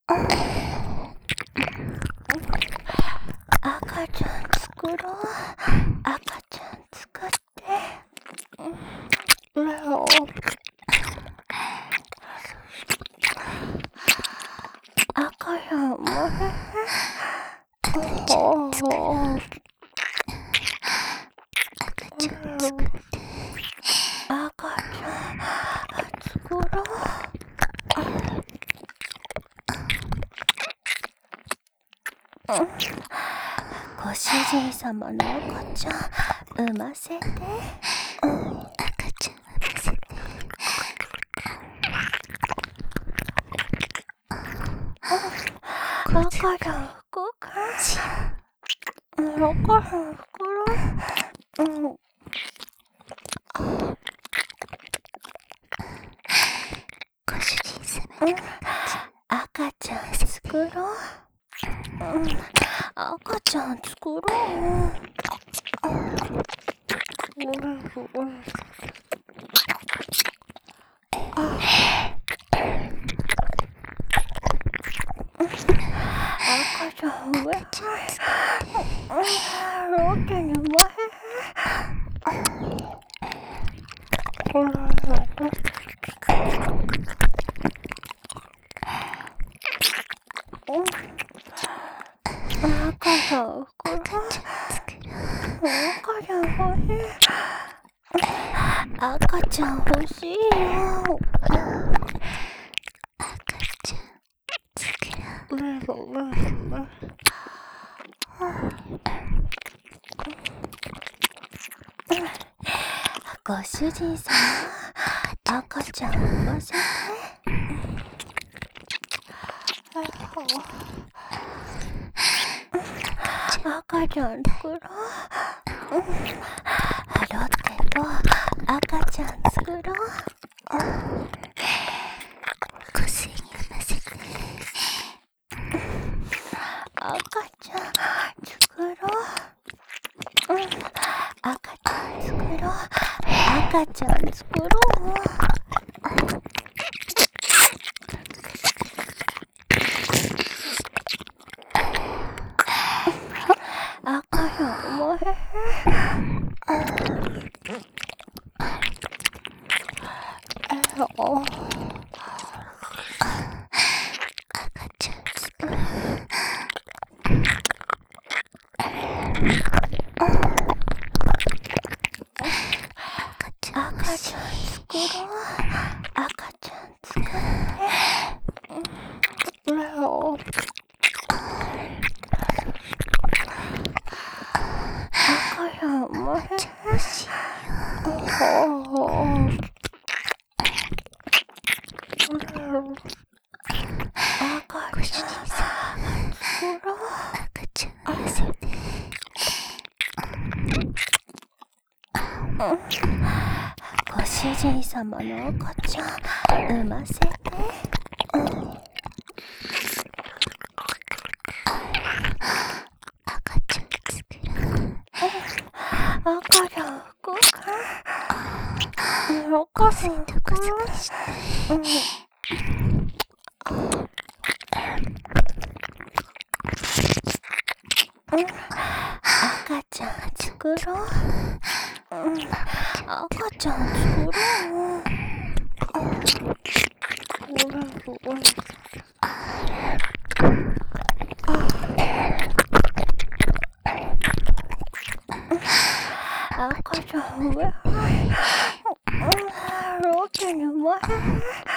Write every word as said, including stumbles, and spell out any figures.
赤ちゃん作ろう。赤ちゃん作って。レオ。赤ちゃんもね。おお。赤ちゃん作って。赤ちゃん作ろう。ご主人様の赤ちゃん産ませて。赤ちゃん産ませて。赤ちゃん服か。赤ちゃん袋。うんご主人様の赤ちゃん作ろう。うん、赤ちゃん作ろう。赤ちゃん上。ロケに前。赤ちゃん袋。赤ちゃん欲しい。赤ちゃん欲しいよ。赤ちゃん作ろう。ご主人様、赤ちゃん産ませて。赤ちゃん作ろう。ロッテと赤ちゃん作ろう。個性に産ませて。赤ちゃん作ろう。赤ちゃん作ろう。赤ちゃん作ろう。赤ちゃんもへへ。赤ちゃん作ろう。赤ちゃん作ろう。赤ちゃん作って。レオ。赤ちゃんもへへ。赤ちゃん作ろう。赤ちゃん産ませて。ご主人様の赤ちゃん産ませて。赤ちゃん作ろう。赤ちゃん服か。赤ちゃん服ろう。赤ちゃん作ろう。赤ちゃん作ろう。赤ちゃん上。ロケに前。